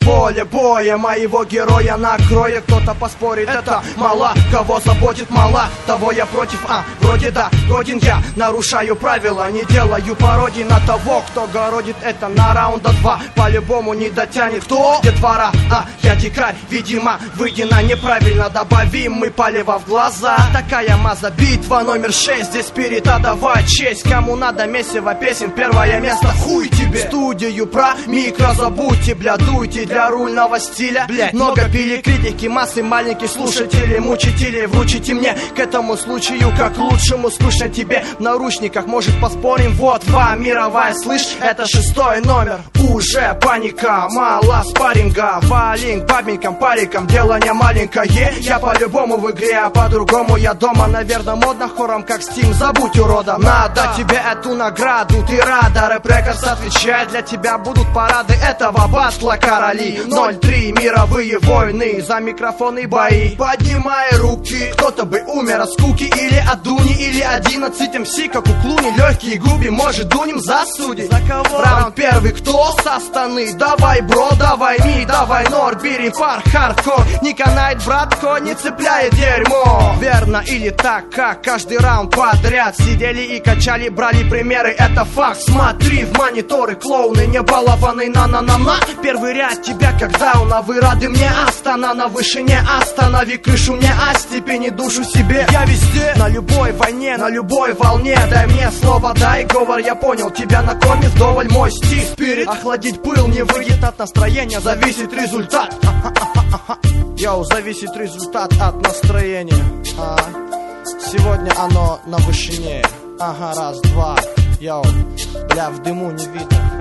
Поле боя моего героя накроет. Кто-то поспорит, это мало. Кого заботит мало, того я против. Вроде да, годен я. Нарушаю правила, не делаю пародий на того, кто городит это на раунда 2. По-любому не дотянет. Кто? Детвора, я дикарь. Видимо, выйдено неправильно. Добавим мы палево в глаза. Такая маза, битва номер 6. Здесь спирит, давай честь. Кому надо месиво песен, первое место, хуй тебе. Студию про микро забудьте, бля, дуйте для рульного стиля. Блядь, много пили критики, массы маленьких слушателей, мучителей. Вручите мне к этому случаю, как лучшему. Скучно тебе в наручниках, может поспорим. Вот 2 мировая, слышь, это 6-й номер. Уже паника, мало спарринга. Валинг, бабенькам, парикам, дело не маленькое. Я по-любому в игре, а по-другому я дома. Наверное, модно хором, как Steam, забудь урода. Надо тебе эту награду, ты рада. Рэп Рекордс отвечает, для тебя будут парады этого батла короли. 0-3, мировые войны, за микрофон и бои. Поднимай руки, кто-то бы умер от скуки. Или от дуни, или 11 МС, как у Клуни. Легкие губи, может дунем засудить. За кого? Раунд первый, кто со стороны? Давай, бро, давай, ми, давай, нор, бери пар, хардкор. Не канает, братко, не цепляет дерьмо. Верно или так, как каждый раунд подряд сидели и качали, брали примеры, это факт. Смотри в мониторы, клоуны, не балованы, на-на-на-на. Первый ряд тебя как дауна, вы рады мне, Астана на вышине. Останови крышу мне, степени душу себе. Я везде, на любой войне, на любой волне. Дай мне слово, дай говор, я понял, тебя накормит вдоволь мой стиль. Спирит, охладить пыл не выйдет от настроения, зависит результат. Йоу, зависит результат от настроения. Сегодня оно на вышине. Раз, два. Йоу, бля, в дыму не видно.